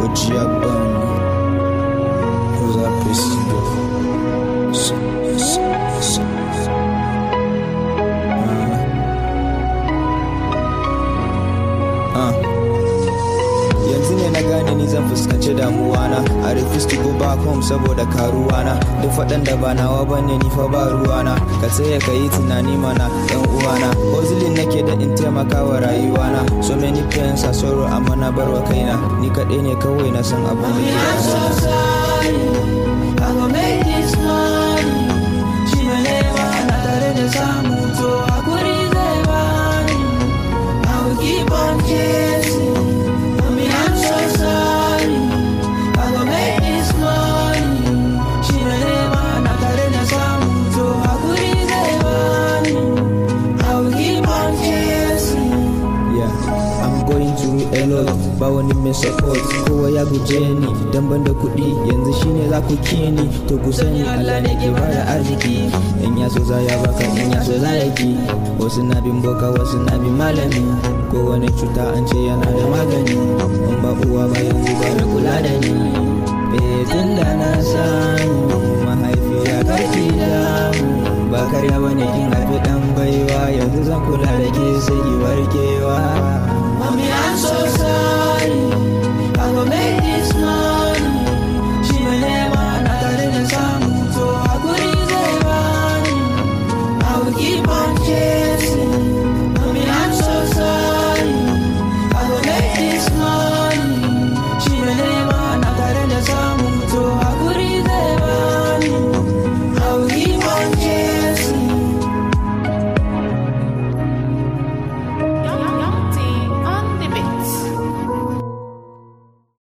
Ojiaban, Rosa Presido. Yanzu ne na gane ni zan fuskanci damuwana. I refuse to go back home saboda karuwana. Duk faɗan da ba nawa bane ni fa ba ruwana. Ka tsaya ka yi tunani mana ɗan uwana. Hozilin nake da in taimaka wa rayuwana. So many pains a sorrow amma na barwa kaina. Ni kaɗai ne kawai na san abin da ba wani mai support kowa ya guje ni dan ban da kuɗi yanzu shine za ku kini to ku sani Allah ne ke bada arziki in ya so za ya baka in ya so za ya ki wasu na bin boka wasu na bin malami ko wani cuta an ce yana da magani in ba uwa ba yanzu ba da kula da ni tun da na samu mahaifiya karki damu ba karya bane kin haifi dan baiwa yanzu zan kula da ke sai ki warkewa. Mommy, I'm so sorry. I will make this smile.